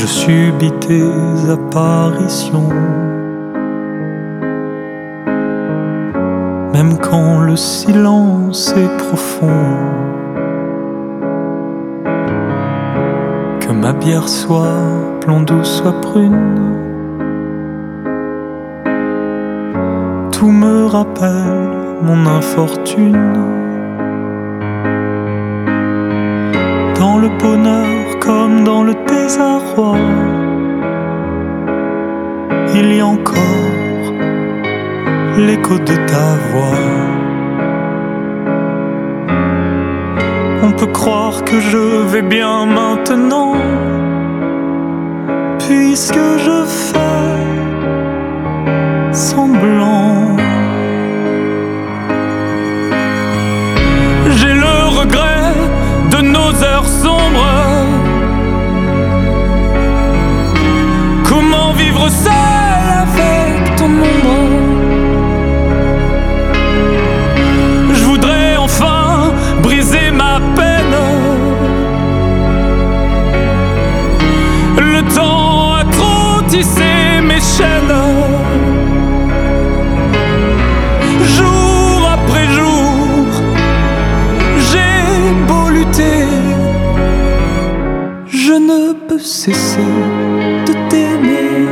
je subis tes apparitions. Même quand le silence est profond, que ma bière soit blonde ou soit brune, tout me rappelle mon infortune. Dans le bonheur comme dans le désarroi, il y a encore l'écho de ta voix. On peut croire que je vais bien maintenant, puisque je fais semblant. J'ai le regret de nos heures sombres. Comment vivre seul avec ton ombre? Je voudrais enfin briser ma peine. Le temps a trop tissé mes chaînes. Jour après jour, j'ai beau lutter, je ne peux cesser de t'aimer.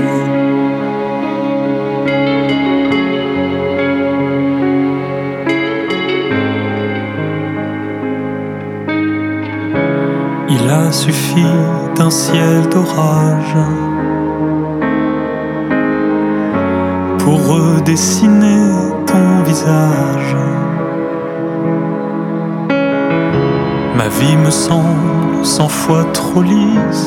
Il a suffi d'un ciel d'orage pour redessiner ton visage. Ma vie me semble 100 fois trop lisse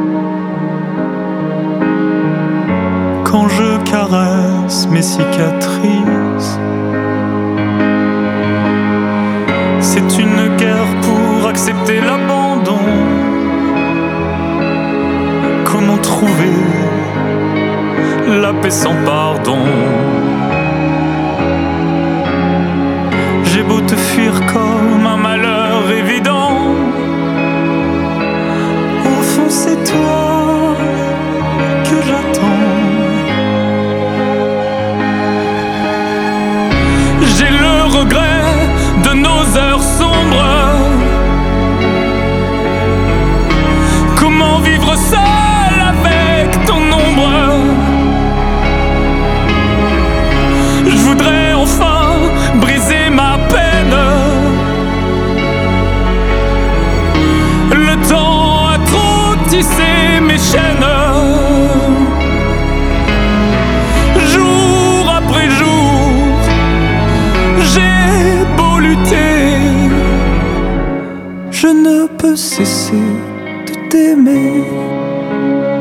quand je caresse mes cicatrices. C'est une guerre pour accepter l'abandon. Comment trouver la paix sans pardon? J'ai beau te fuir comme un malheur évident, au fond c'est toi que j'attends. J'ai le regret de nos heures sombres. Comment vivre seul avec ton ombre? Je voudrais enfin briser ma peine. Le temps a trop tissé mes chaînes. Jour après jour, j'ai beau lutter, je ne peux cesser de t'aimer.